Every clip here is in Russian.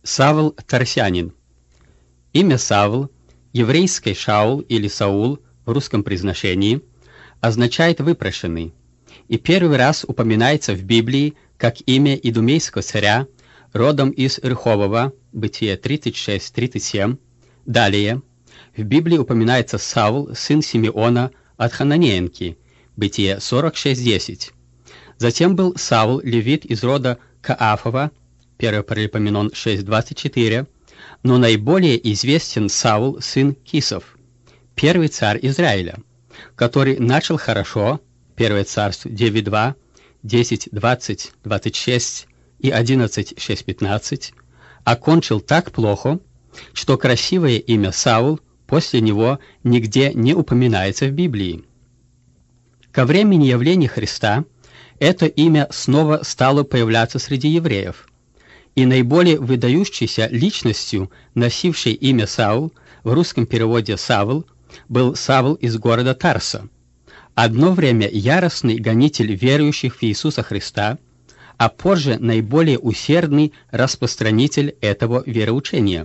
Савл Тарсянин. Имя Савл, еврейское Шаул или Саул в русском произношении, означает «выпрошенный», и первый раз упоминается в Библии как имя идумейского царя, родом из Реховова, Бытие 36-37. Далее в Библии упоминается Савл, сын Симеона от Хананеенки, Бытие 46-10. Затем был Савл, левит из рода Каафова, 1 Паралипоменон 6.24, но наиболее известен Саул, сын Кисов, первый царь Израиля, который начал хорошо, 1 Царств 9.2, 10.20, 26 и 11.6.15, окончил так плохо, что красивое имя Саул после него нигде не упоминается в Библии. Ко времени явления Христа это имя снова стало появляться среди евреев, и наиболее выдающейся личностью, носившей имя Саул, в русском переводе Савл, был Савл из города Тарса, одно время яростный гонитель верующих в Иисуса Христа, а позже наиболее усердный распространитель этого вероучения.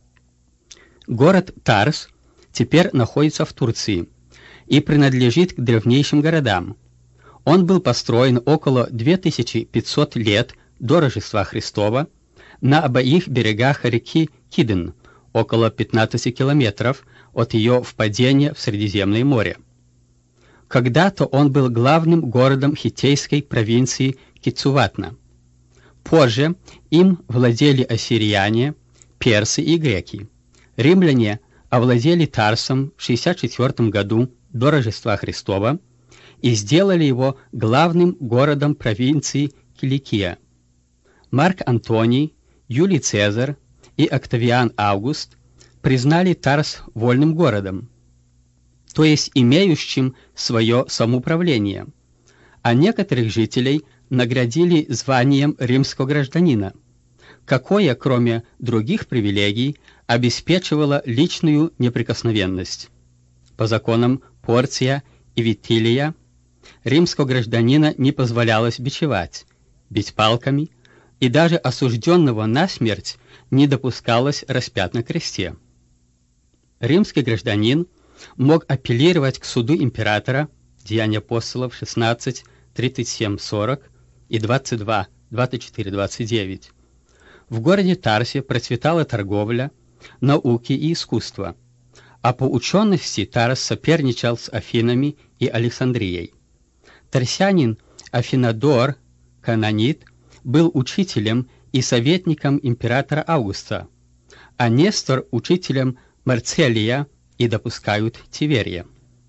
Город Тарс теперь находится в Турции и принадлежит к древнейшим городам. Он был построен около 2500 лет до Рождества Христова на обоих берегах реки Киден, около 15 километров от ее впадения в Средиземное море. Когда-то он был главным городом хиттейской провинции Кицуватна. Позже им владели ассирияне, персы и греки. Римляне овладели Тарсом в 64 году до Рождества Христова и сделали его главным городом провинции Киликия. Марк Антоний, Юлий Цезарь и Октавиан Август признали Тарс вольным городом, то есть имеющим свое самоуправление, а некоторых жителей наградили званием римского гражданина, какое, кроме других привилегий, обеспечивало личную неприкосновенность. По законам Порция и Витилия римского гражданина не позволялось бичевать, бить палками, и даже осужденного на смерть не допускалось распять на кресте. Римский гражданин мог апеллировать к суду императора, Деяния апостолов 16, 37, 40 и 22, 24, 29. В городе Тарсе процветала торговля, науки и искусство, а по учености Тарс соперничал с Афинами и Александрией. Тарсянин Афинадор, канонит, был учителем и советником императора Августа, а Нестор – учителем Марцелия и допускают Тиверия.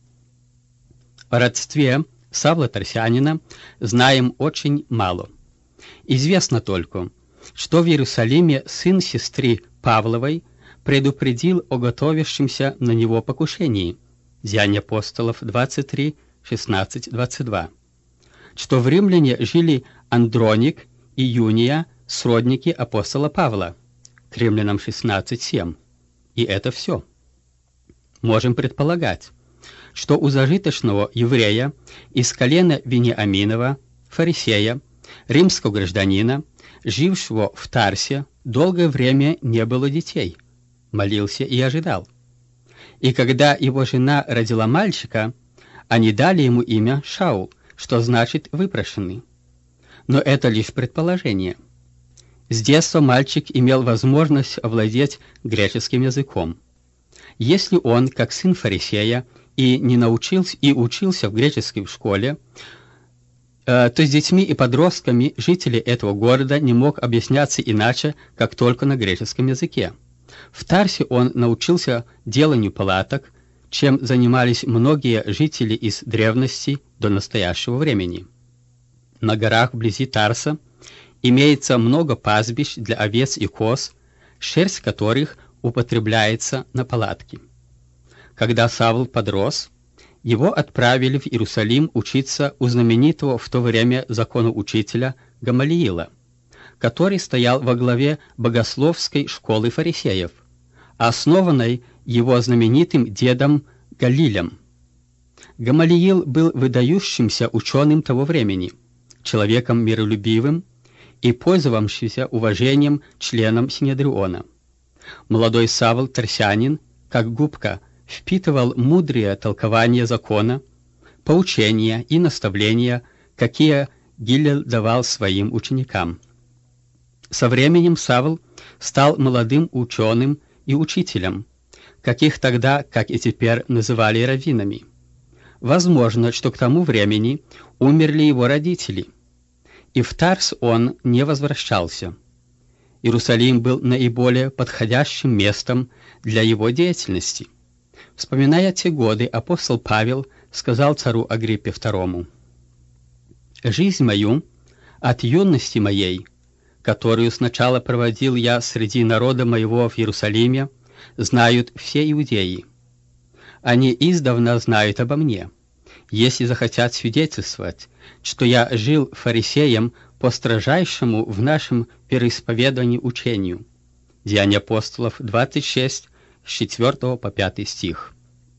О родстве Савла Тарсянина знаем очень мало. Известно только, что в Иерусалиме сын сестры Павловой предупредил о готовящемся на него покушении, Деяния апостолов 23, 16, 22, что в Римляне жили Андроник и Юния, сродники апостола Павла, к Римлянам 16, 7. И это все. Можем предполагать, что у зажиточного еврея из колена Вениаминова, фарисея, римского гражданина, жившего в Тарсе, долгое время не было детей, молился и ожидал. И когда его жена родила мальчика, они дали ему имя Шаул, что значит «выпрошенный». Но это лишь предположение. С детства мальчик имел возможность овладеть греческим языком. Если он, как сын фарисея, и не научился и учился в греческой школе, то с детьми и подростками жители этого города не мог объясняться иначе, как только на греческом языке. В Тарсе он научился деланию палаток, чем занимались многие жители из древности до настоящего времени. На горах вблизи Тарса имеется много пастбищ для овец и коз, шерсть которых употребляется на палатки. Когда Савл подрос, его отправили в Иерусалим учиться у знаменитого в то время законоучителя Гамалиила, который стоял во главе богословской школы фарисеев, основанной его знаменитым дедом Галилем. Гамалиил был выдающимся ученым того времени, человеком миролюбивым и пользовавшимся уважением членам Синедриона. Молодой Савл, тарсянин, как губка, впитывал мудрые толкования закона, поучения и наставления, какие Гиллел давал своим ученикам. Со временем Савл стал молодым ученым и учителем, каких тогда, как и теперь, называли раввинами. Возможно, что к тому времени умерли его родители, и в Тарс он не возвращался. Иерусалим был наиболее подходящим местом для его деятельности. Вспоминая те годы, апостол Павел сказал царю Агриппе II: «Жизнь мою от юности моей, которую сначала проводил я среди народа моего в Иерусалиме, знают все иудеи. Они издавна знают обо мне, если захотят свидетельствовать, что я жил фарисеем по строжайшему в нашем вероисповедании учению». Деяния апостолов 26, с 4 по 5 стих.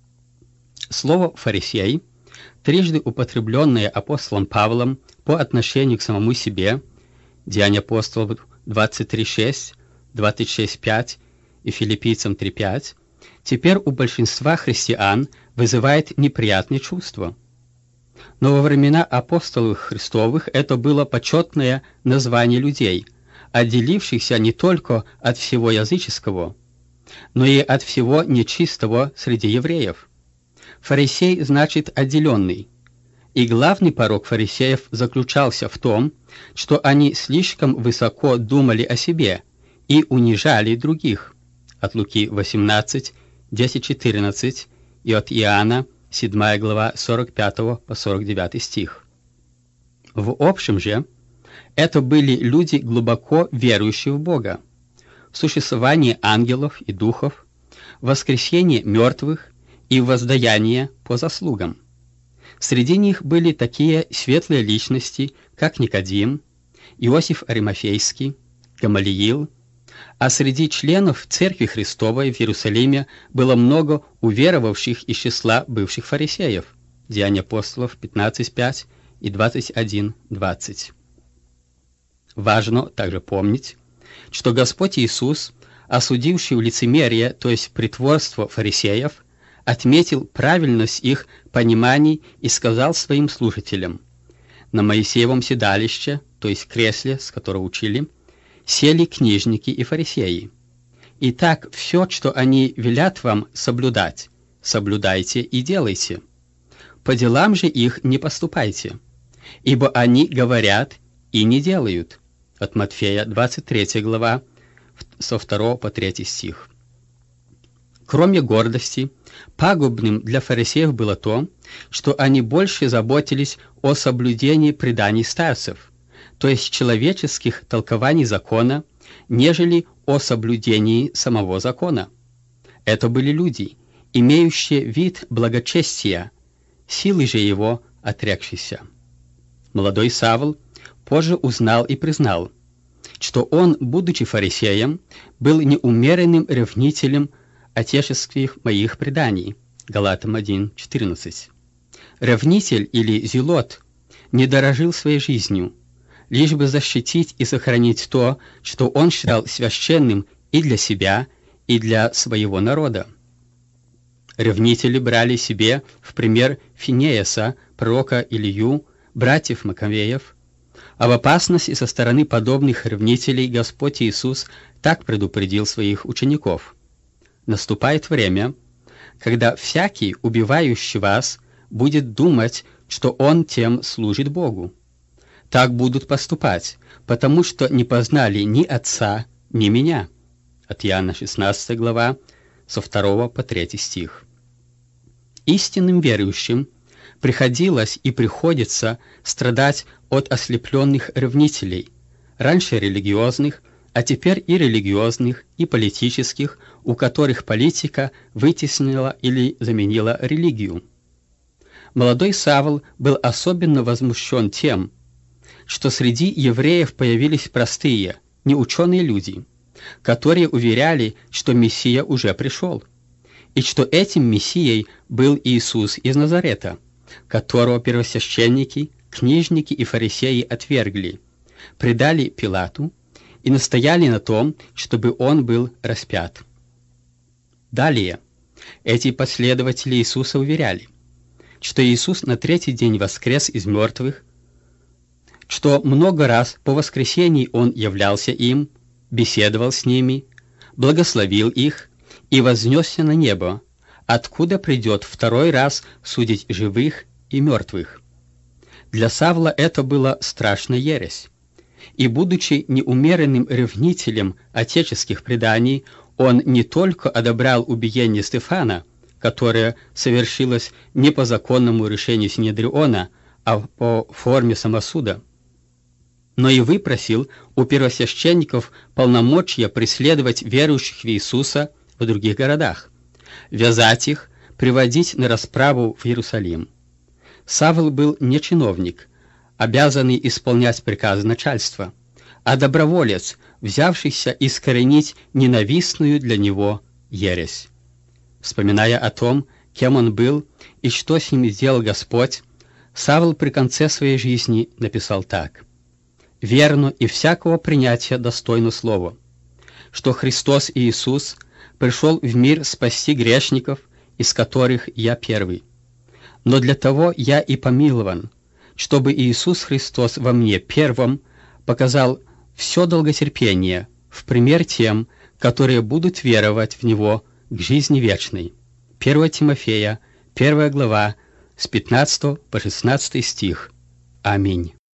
Слово «фарисей», трижды употребленное апостолом Павлом по отношению к самому себе, Деяния апостолов 23:6, 26:5 и Филиппийцам 3:5, теперь у большинства христиан вызывает неприятные чувства. Но во времена апостолов Христовых это было почетное название людей, отделившихся не только от всего языческого, но и от всего нечистого среди евреев. Фарисей значит «отделенный», и главный порок фарисеев заключался в том, что они слишком высоко думали о себе и унижали других. От Луки 18, 10-14 и от Иоанна 7 глава 45 по 49 стих. В общем же, это были люди, глубоко верующие в Бога, в существование ангелов и духов, в воскресение мертвых и в воздаяние по заслугам. Среди них были такие светлые личности, как Никодим, Иосиф Аримафейский, Гамалиил, а среди членов Церкви Христовой в Иерусалиме было много уверовавших из числа бывших фарисеев. Деяния апостолов 15:5 и 21:20. Важно также помнить, что Господь Иисус, осудивший лицемерие, то есть притворство фарисеев, отметил правильность их пониманий и сказал своим слушателям: «На Моисеевом седалище, то есть кресле, с которого учили, сели книжники и фарисеи. Итак, все, что они велят вам соблюдать, соблюдайте и делайте. По делам же их не поступайте, ибо они говорят и не делают». От Матфея 23 глава, со 2 по 3 стих. Кроме гордости, пагубным для фарисеев было то, что они больше заботились о соблюдении преданий старцев, то есть человеческих толкований закона, нежели о соблюдении самого закона. Это были люди, имеющие вид благочестия, силы же его отрекшиеся. Молодой Савл позже узнал и признал, что он, будучи фарисеем, был неумеренным ревнителем отеческих моих преданий. Галатам 1:14. Ревнитель или зелот не дорожил своей жизнью, лишь бы защитить и сохранить то, что он считал священным и для себя, и для своего народа. Ревнители брали себе в пример Финеяса, пророка Илью, братьев Маковеев, об опасности со стороны подобных ревнителей Господь Иисус так предупредил своих учеников: «Наступает время, когда всякий, убивающий вас, будет думать, что он тем служит Богу. Так будут поступать, потому что не познали ни Отца, ни Меня». От Иоанна 16 глава, со 2 по 3 стих. Истинным верующим приходилось и приходится страдать от ослепленных ревнителей, раньше религиозных, а теперь и религиозных, и политических, у которых политика вытеснила или заменила религию. Молодой Савл был особенно возмущен тем, что среди евреев появились простые, неученые люди, которые уверяли, что Мессия уже пришел, и что этим Мессией был Иисус из Назарета, которого первосвященники, книжники и фарисеи отвергли, предали Пилату и настояли на том, чтобы он был распят. Далее эти последователи Иисуса уверяли, что Иисус на третий день воскрес из мертвых, что много раз по воскресении Он являлся им, беседовал с ними, благословил их и вознесся на небо, откуда придет второй раз судить живых и мертвых. Для Савла это была страшная ересь, и, будучи неумеренным ревнителем отеческих преданий, он не только одобрял убиение Стефана, которое совершилось не по законному решению Синедриона, а по форме самосуда, но и выпросил у первосвященников полномочия преследовать верующих в Иисуса в других городах, вязать их, приводить на расправу в Иерусалим. Савл был не чиновник, обязанный исполнять приказы начальства, а доброволец, взявшийся искоренить ненавистную для него ересь. Вспоминая о том, кем он был и что с ним сделал Господь, Савл при конце своей жизни написал так: «Верно и всякого принятия достойно слово, что Христос Иисус пришел в мир спасти грешников, из которых я первый. Но для того я и помилован, чтобы Иисус Христос во мне первым показал все долготерпение в пример тем, которые будут веровать в Него к жизни вечной». 1 Тимофея, 1 глава, с 15 по 16 стих. Аминь.